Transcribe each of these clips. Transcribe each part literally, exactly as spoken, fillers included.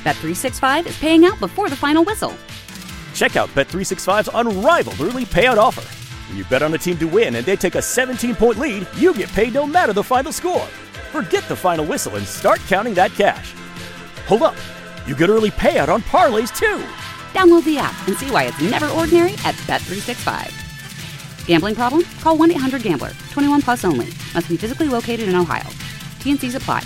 Bet three sixty-five is paying out before the final whistle. Check out Bet three sixty-five's unrivaled early payout offer. When you bet on a team to win and they take a seventeen-point lead, you get paid no matter the final score. Forget the final whistle and start counting that cash. Hold up. You get early payout on parlays, too. Download the app and see why it's never ordinary at Bet three sixty-five. Gambling problem? Call one eight hundred gambler. twenty-one plus only. Must be physically located in Ohio. T and C's apply.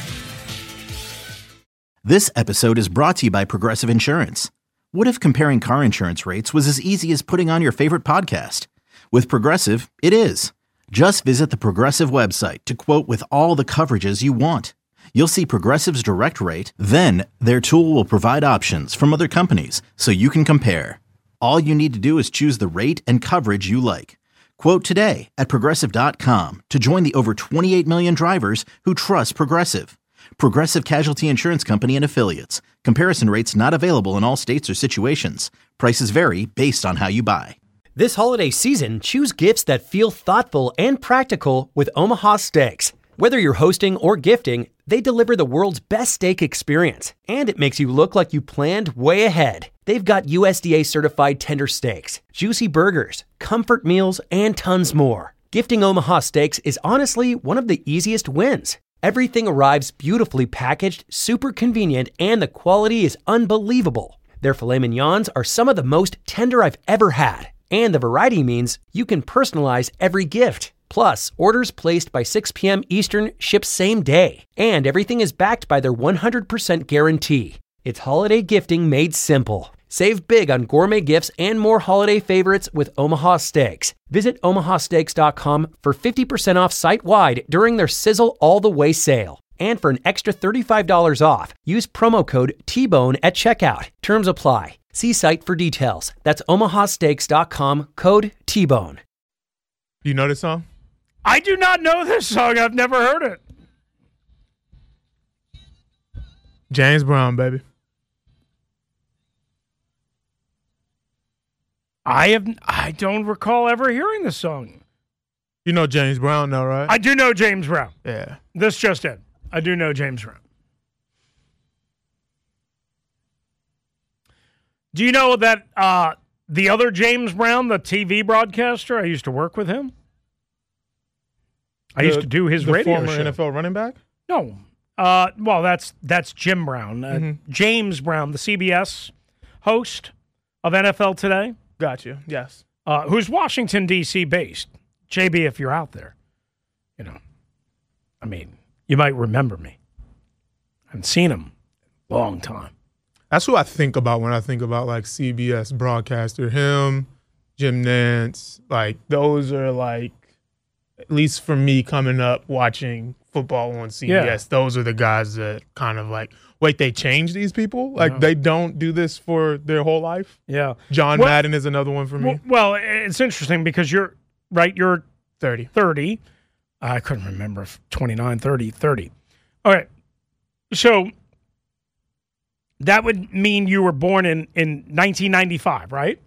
This episode is brought to you by Progressive Insurance. What if comparing car insurance rates was as easy as putting on your favorite podcast? With Progressive, it is. Just visit the Progressive website to quote with all the coverages you want. You'll see Progressive's direct rate, then their tool will provide options from other companies so you can compare. All you need to do is choose the rate and coverage you like. Quote today at Progressive dot com to join the over twenty-eight million drivers who trust Progressive. Progressive Casualty Insurance Company and Affiliates. Comparison rates not available in all states or situations. Prices vary based on how you buy. This holiday season, choose gifts that feel thoughtful and practical with Omaha Steaks. Whether you're hosting or gifting, they deliver the world's best steak experience, and it makes you look like you planned way ahead. They've got U S D A-certified tender steaks, juicy burgers, comfort meals, and tons more. Gifting Omaha Steaks is honestly one of the easiest wins. Everything arrives beautifully packaged, super convenient, and the quality is unbelievable. Their filet mignons are some of the most tender I've ever had, and the variety means you can personalize every gift. Plus, orders placed by six p.m. Eastern ship same day, and everything is backed by their one hundred percent guarantee. It's holiday gifting made simple. Save big on gourmet gifts and more holiday favorites with Omaha Steaks. Visit omaha steaks dot com for fifty percent off site-wide during their Sizzle All the Way sale. And for an extra thirty-five dollars off, use promo code T bone at checkout. Terms apply. See site for details. That's omaha steaks dot com, code T bone. You know this song? I do not know this song. I've never heard it. James Brown, baby. I have. I don't recall ever hearing this song. You know James Brown, though, right? I do know James Brown. Yeah. This just in. I do know James Brown. Do you know that uh, the other James Brown, the T V broadcaster, I used to work with him? I the, used to do his the radio former show. N F L running back? No. Uh, well, that's that's Jim Brown. Uh, mm-hmm. James Brown, the C B S host of N F L Today. Got you, yes. Uh, who's Washington, D C based. J B, if you're out there, you know, I mean, you might remember me. I haven't seen him in a long time. That's who I think about when I think about, like, C B S broadcaster. Him, Jim Nantz, like, those are, like, at least for me coming up watching football on C B S, yeah. Those are the guys that kind of like, wait, they changed these people? Like, yeah. They don't do this for their whole life? Yeah. John well, Madden is another one for me. Well, well, it's interesting because you're, right, you're thirty. thirty. I couldn't remember if twenty-nine, thirty, thirty. All right. So that would mean you were born in, in nineteen ninety-five, right?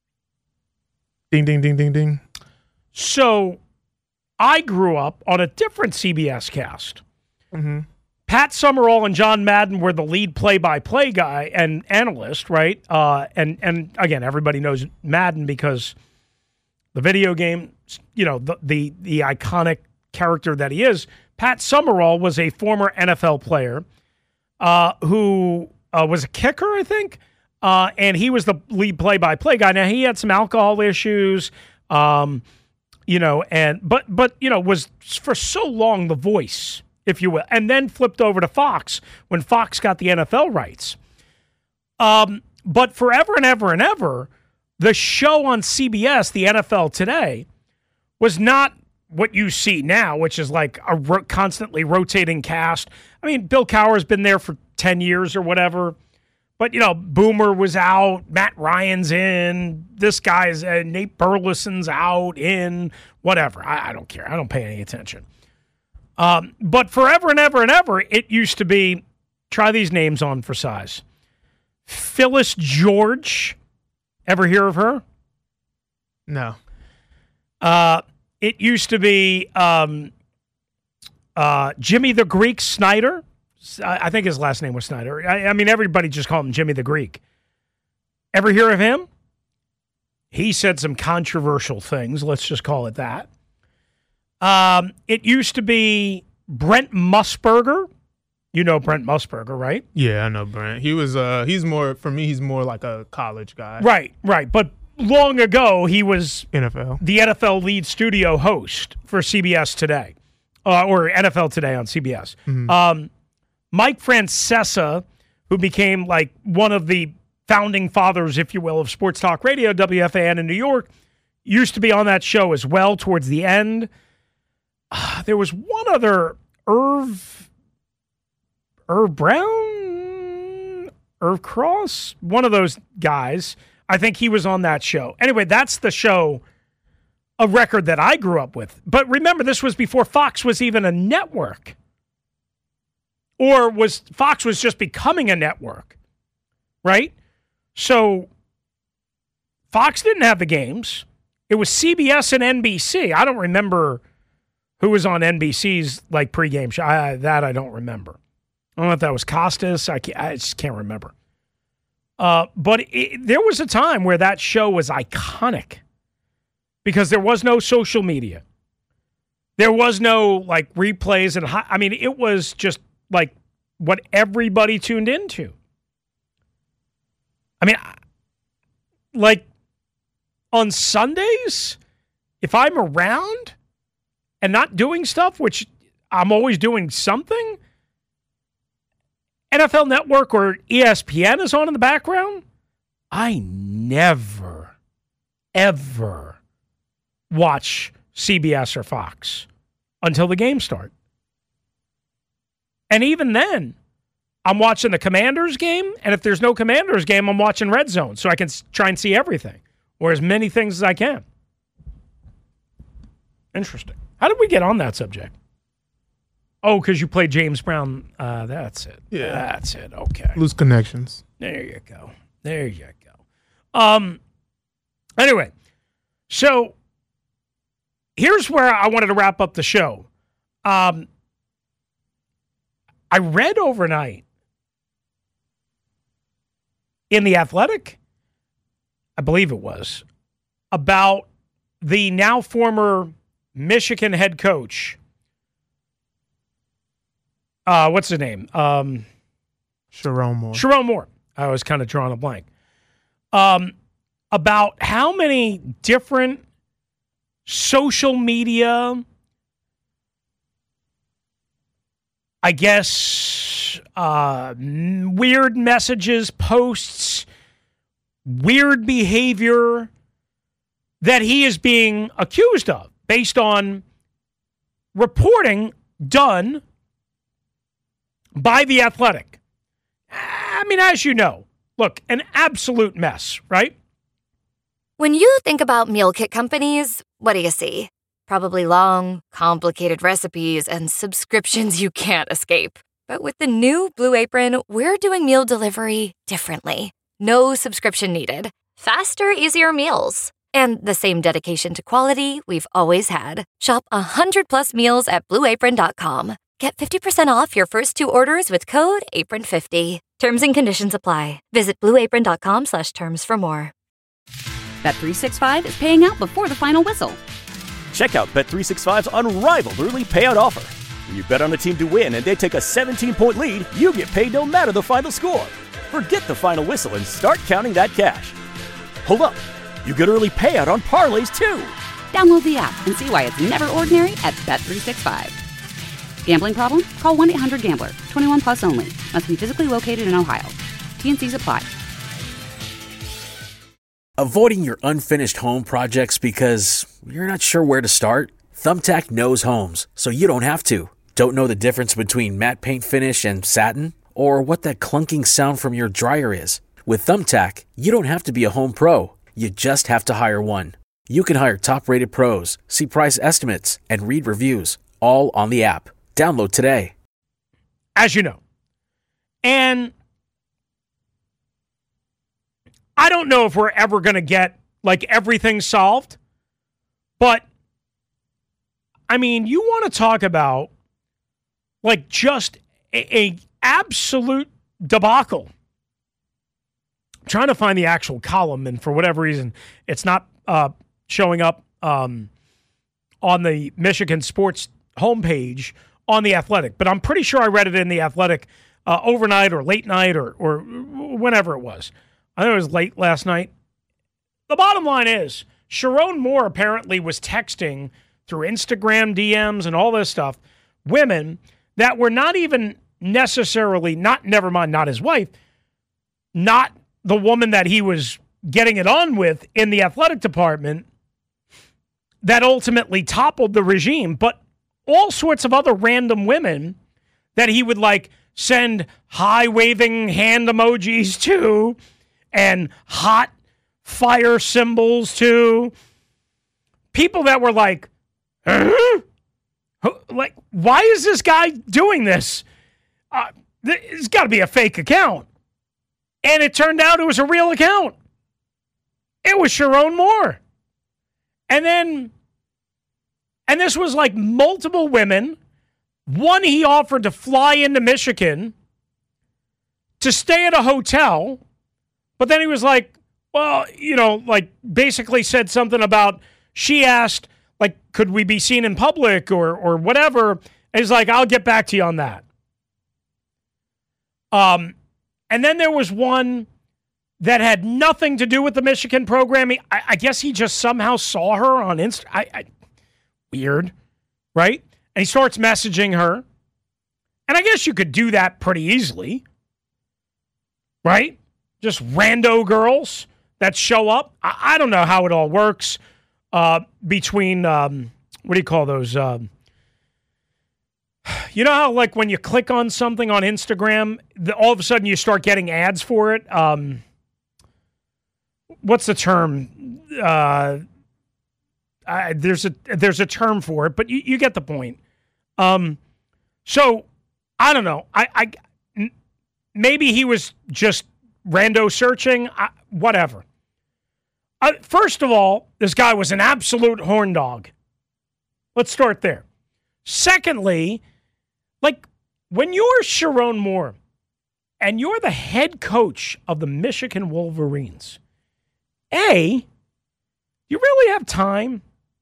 Ding, ding, ding, ding, ding. So I grew up on a different C B S cast. Mm-hmm. Pat Summerall and John Madden were the lead play-by-play guy and analyst, right? Uh, and and again, everybody knows Madden because the video game, you know, the the, the iconic character that he is. Pat Summerall was a former N F L player uh, who uh, was a kicker, I think, uh, and he was the lead play-by-play guy. Now he had some alcohol issues. Um, You know, and but but you know, was for so long the voice, if you will, and then flipped over to Fox when Fox got the N F L rights. Um, but forever and ever and ever, the show on C B S, the N F L Today, was not what you see now, which is like a ro- constantly rotating cast. I mean, Bill Cowher's been there for ten years or whatever. But, you know, Boomer was out, Matt Ryan's in, this guy's, uh, Nate Burleson's out, in, whatever. I, I don't care. I don't pay any attention. Um, but forever and ever and ever, it used to be, try these names on for size. Phyllis George. Ever hear of her? No. Uh, it used to be um, uh, Jimmy the Greek Snyder. I think his last name was Snyder. I, I mean, everybody just called him Jimmy the Greek. Ever hear of him? He said some controversial things. Let's just call it that. Um, it used to be Brent Musburger. You know Brent Musburger, right? Yeah, I know Brent. He was. Uh, he's more for me. He's more like a college guy. Right, right. But long ago, he was N F L. The N F L lead studio host for C B S Today, uh, or N F L Today on C B S. Mm-hmm. Um, Mike Francesa, who became like one of the founding fathers, if you will, of sports talk radio, W F A N in New York, used to be on that show as well towards the end. Uh, there was one other, Irv, Irv Brown, Irv Cross, one of those guys. I think he was on that show. Anyway, that's the show, a record that I grew up with. But remember, this was before Fox was even a network. Or was Fox was just becoming a network, right? So Fox didn't have the games. It was C B S and N B C. I don't remember who was on N B C's like pregame show. I, that I don't remember. I don't know if that was Costas. I, can't, I just can't remember. Uh, but it, there was a time where that show was iconic because there was no social media. There was no like replays and hi- I mean, it was just like what everybody tuned into. I mean, like on Sundays, if I'm around and not doing stuff, which I'm always doing something, N F L Network or E S P N is on in the background, I never, ever watch C B S or Fox until the games start. And even then, I'm watching the Commanders game, and if there's no Commanders game, I'm watching Red Zone so I can try and see everything, or as many things as I can. Interesting. How did we get on that subject? Oh, because you played James Brown. Uh, that's it. Yeah. That's it. Okay. Loose connections. There you go. There you go. Um. Anyway, so here's where I wanted to wrap up the show. Um. I read overnight in The Athletic, I believe it was, about the now former Michigan head coach. Uh, what's his name? Um, Sherrone Moore. Sherrone Moore. I was kind of drawing a blank. Um, about how many different social media, I guess, uh, weird messages, posts, weird behavior that he is being accused of based on reporting done by The Athletic. I mean, as you know, look, an absolute mess, right? When you think about meal kit companies, what do you see? Probably long, complicated recipes and subscriptions you can't escape. But with the new Blue Apron, we're doing meal delivery differently. No subscription needed. Faster, easier meals. And the same dedication to quality we've always had. Shop one hundred plus meals at blue apron dot com. Get fifty percent off your first two orders with code apron fifty. Terms and conditions apply. Visit blue apron dot com slash terms for more. Bet three sixty-five is paying out before the final whistle. Check out Bet three sixty-five's unrivaled early payout offer. When you bet on a team to win and they take a seventeen-point lead, you get paid no matter the final score. Forget the final whistle and start counting that cash. Hold up. You get early payout on parlays, too. Download the app and see why it's never ordinary at Bet three sixty-five. Gambling problem? Call one eight hundred gambler. twenty-one plus only. Must be physically located in Ohio. T and C's apply. Avoiding your unfinished home projects because you're not sure where to start? Thumbtack knows homes, so you don't have to. Don't know the difference between matte paint finish and satin? Or what that clunking sound from your dryer is? With Thumbtack, you don't have to be a home pro. You just have to hire one. You can hire top-rated pros, see price estimates, and read reviews, all on the app. Download today. As you know. And I don't know if we're ever going to get, like, everything solved. But, I mean, you want to talk about, like, just a, a absolute debacle. I'm trying to find the actual column, and for whatever reason, it's not uh, showing up um, on the Michigan Sports homepage on The Athletic. But I'm pretty sure I read it in The Athletic uh, overnight or late night or, or whenever it was. I think it was late last night. The bottom line is, Sharon Moore apparently was texting through Instagram D Ms and all this stuff, women that were not even necessarily, not never mind, not his wife, not the woman that he was getting it on with in the athletic department that ultimately toppled the regime, but all sorts of other random women that he would like send high-waving hand emojis to and hot fire symbols to. People that were like, huh? Like, why is this guy doing this? Uh, it's got to be a fake account. And it turned out it was a real account. It was Sharon Moore. And then, and this was like multiple women. One he offered to fly into Michigan to stay at a hotel. But then he was like, well, you know, like basically said something about, she asked, like, could we be seen in public or or whatever? And he's like, I'll get back to you on that. Um, and then there was one that had nothing to do with the Michigan program. I, I guess he just somehow saw her on Insta. I, I, weird, right? And he starts messaging her. And I guess you could do that pretty easily, right? Just rando girls that show up. I, I don't know how it all works uh, between, um, what do you call those? Um, you know how, like, when you click on something on Instagram, the, all of a sudden you start getting ads for it? Um, what's the term? Uh, I, there's a there's a term for it, but you, you get the point. Um, so, I don't know. I, I n- maybe he was just rando searching, I, whatever. Uh, first of all, this guy was an absolute horn dog. Let's start there. Secondly, like, when you're Sharon Moore and you're the head coach of the Michigan Wolverines, A, do you really have time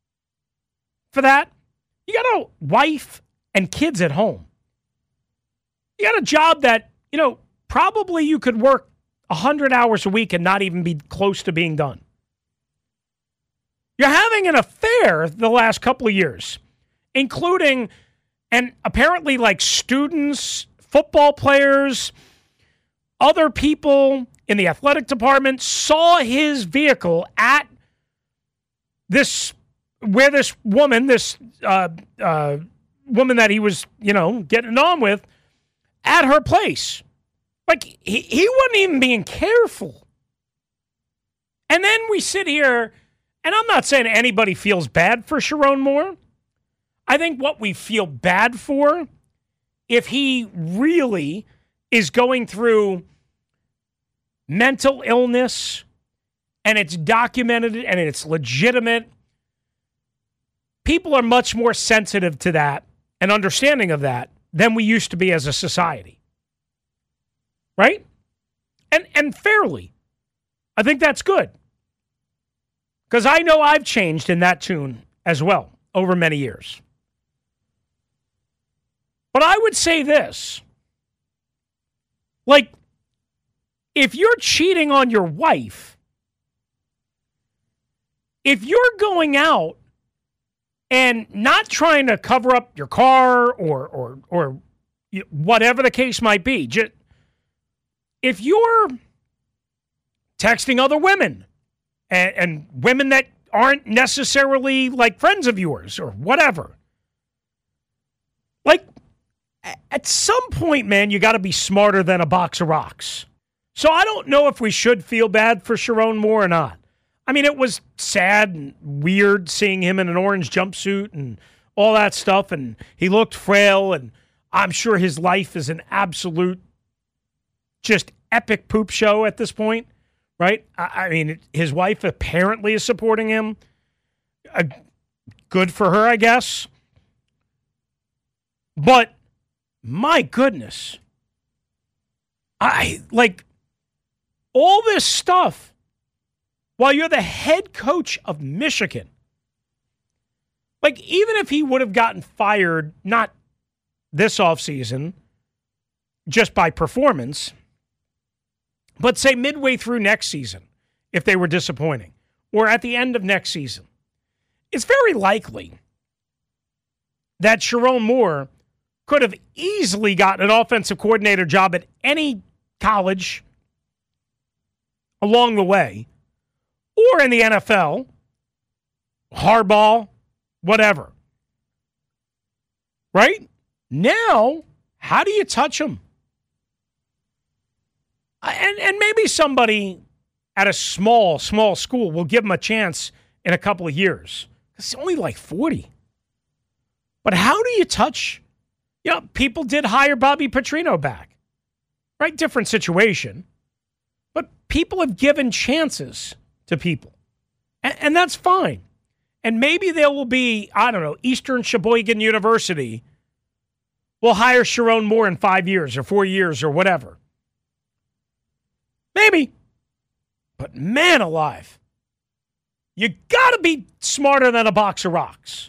for that? You got a wife and kids at home. You got a job that, you know, probably you could work one hundred hours a week and not even be close to being done. You're having an affair the last couple of years, including, and apparently like students, football players, other people in the athletic department saw his vehicle at this, where this woman, this uh, uh, woman that he was, you know, getting on with, at her place. Like, he, he wasn't even being careful. And then we sit here, and I'm not saying anybody feels bad for Sharon Moore. I think what we feel bad for, if he really is going through mental illness, and it's documented and it's legitimate, people are much more sensitive to that and understanding of that than we used to be as a society. Right? And and fairly. I think that's good. Because I know I've changed in that tune as well over many years. But I would say this. Like, if you're cheating on your wife, if you're going out and not trying to cover up your car or or or whatever the case might be, just, if you're texting other women and, and women that aren't necessarily like friends of yours or whatever, like, at some point, man, you got to be smarter than a box of rocks. So I don't know if we should feel bad for Sharon Moore or not. I mean, it was sad and weird seeing him in an orange jumpsuit and all that stuff, and he looked frail, and I'm sure his life is an absolute just epic poop show at this point, right? I, I mean, his wife apparently is supporting him. Uh, good for her, I guess. But my goodness, I like all this stuff while you're the head coach of Michigan. Like, even if he would have gotten fired, not this offseason, just by performance, but say midway through next season, if they were disappointing, or at the end of next season, it's very likely that Sherrone Moore could have easily gotten an offensive coordinator job at any college along the way, or in the N F L, Harbaugh, whatever. Right? Now, how do you touch him? And, and maybe somebody at a small, small school will give him a chance in a couple of years. It's only like forty. But how do you touch? You know, people did hire Bobby Petrino back. Right? Different situation. But people have given chances to people. And, and that's fine. And maybe there will be, I don't know, Eastern Sheboygan University will hire Sherrone Moore in five years or four years or whatever. Maybe. But man alive, you got to be smarter than a box of rocks.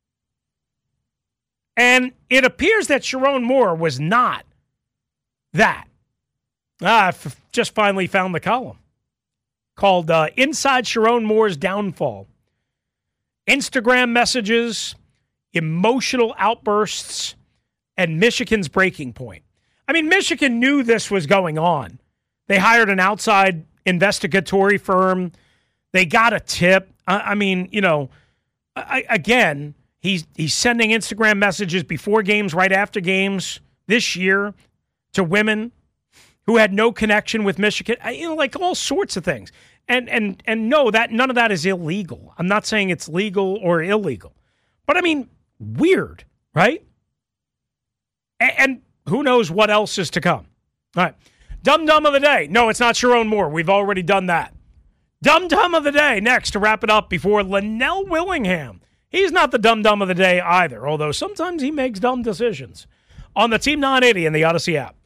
And it appears that Sherrone Moore was not that. Ah, I've just finally found the column called uh, Inside Sherrone Moore's Downfall. Instagram messages, emotional outbursts, and Michigan's breaking point. I mean, Michigan knew this was going on. They hired an outside investigatory firm. They got a tip. I, I mean, you know, I, again, he's he's sending Instagram messages before games, right after games this year to women who had no connection with Michigan. I, you know, like all sorts of things. And and and no, that none of that is illegal. I'm not saying it's legal or illegal, but I mean, weird, right? And, and who knows what else is to come? All right. Dum Dum of the Day. No, it's not Sherrone Moore. We've already done that. Dum Dum of the Day next to wrap it up before Linnell Willingham. He's not the Dum Dum of the Day either, although sometimes he makes dumb decisions. On the Team nine eighty and the Odyssey app.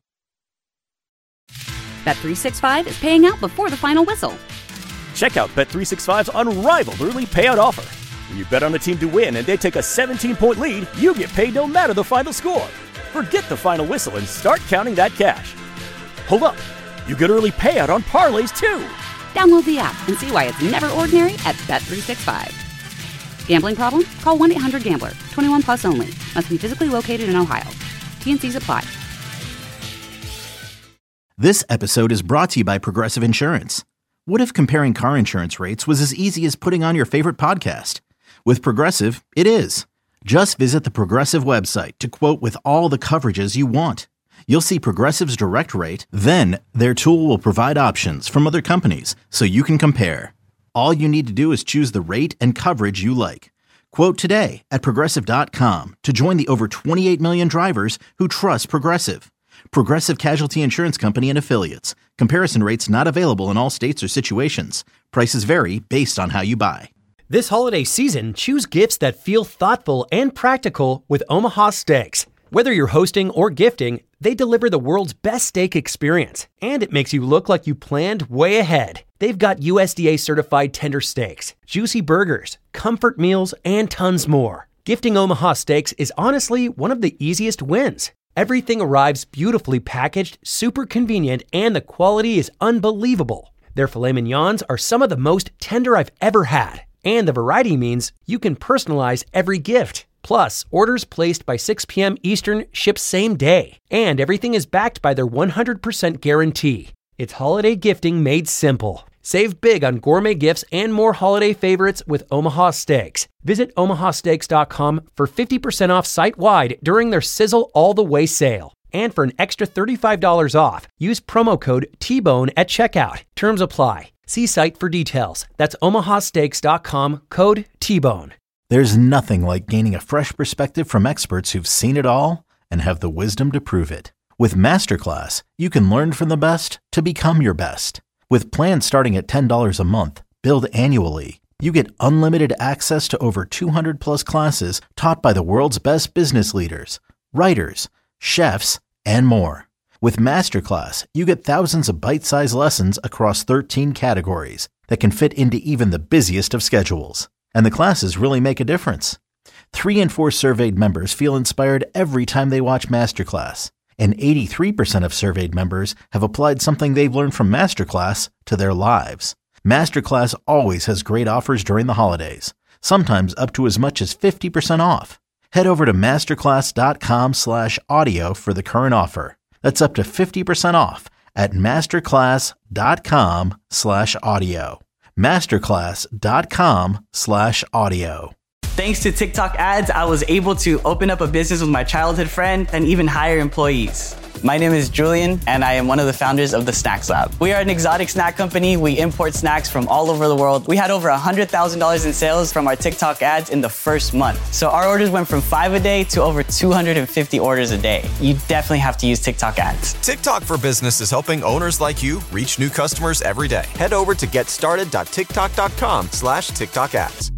Bet three sixty-five is paying out before the final whistle. Check out Bet three sixty-five's unrivaled early payout offer. When you bet on a team to win and they take a seventeen-point lead, you get paid no matter the final score. Forget the final whistle and start counting that cash. Hold up. You get early payout on parlays, too. Download the app and see why it's never ordinary at Bet three sixty-five. Gambling problem? Call one eight hundred gambler. twenty-one plus only. Must be physically located in Ohio. T N Cs apply. This episode is brought to you by Progressive Insurance. What if comparing car insurance rates was as easy as putting on your favorite podcast? With Progressive, it is. Just visit the Progressive website to quote with all the coverages you want. You'll see Progressive's direct rate, then their tool will provide options from other companies so you can compare. All you need to do is choose the rate and coverage you like. Quote today at Progressive dot com to join the over twenty-eight million drivers who trust Progressive. Progressive Casualty Insurance Company and Affiliates. Comparison rates not available in all states or situations. Prices vary based on how you buy. This holiday season, choose gifts that feel thoughtful and practical with Omaha Steaks. Whether you're hosting or gifting, they deliver the world's best steak experience, and it makes you look like you planned way ahead. They've got U S D A-certified tender steaks, juicy burgers, comfort meals, and tons more. Gifting Omaha Steaks is honestly one of the easiest wins. Everything arrives beautifully packaged, super convenient, and the quality is unbelievable. Their filet mignons are some of the most tender I've ever had, and the variety means you can personalize every gift. Plus, orders placed by six p.m. Eastern ship same day, and everything is backed by their one hundred percent guarantee. It's holiday gifting made simple. Save big on gourmet gifts and more holiday favorites with Omaha Steaks. Visit omaha steaks dot com for fifty percent off site-wide during their Sizzle All the Way sale. And for an extra thirty-five dollars off, use promo code T Bone at checkout. Terms apply. See site for details. That's omaha steaks dot com, code T Bone. There's nothing like gaining a fresh perspective from experts who've seen it all and have the wisdom to prove it. With Masterclass, you can learn from the best to become your best. With plans starting at ten dollars a month, billed annually, you get unlimited access to over two hundred plus classes taught by the world's best business leaders, writers, chefs, and more. With Masterclass, you get thousands of bite-sized lessons across thirteen categories that can fit into even the busiest of schedules. And the classes really make a difference. Three in four surveyed members feel inspired every time they watch Masterclass. And eighty-three percent of surveyed members have applied something they've learned from Masterclass to their lives. Masterclass always has great offers during the holidays, sometimes up to as much as fifty percent off. Head over to masterclass.com slash audio for the current offer. That's up to fifty percent off at masterclass.com slash audio. Masterclass.com slash audio. Thanks to TikTok ads, I was able to open up a business with my childhood friend and even hire employees. My name is Julian, and I am one of the founders of the Snacks Lab. We are an exotic snack company. We import snacks from all over the world. We had over one hundred thousand dollars in sales from our TikTok ads in the first month. So our orders went from five a day to over two hundred fifty orders a day. You definitely have to use TikTok ads. TikTok for Business is helping owners like you reach new customers every day. Head over to getstarted.tiktok.com slash TikTok ads.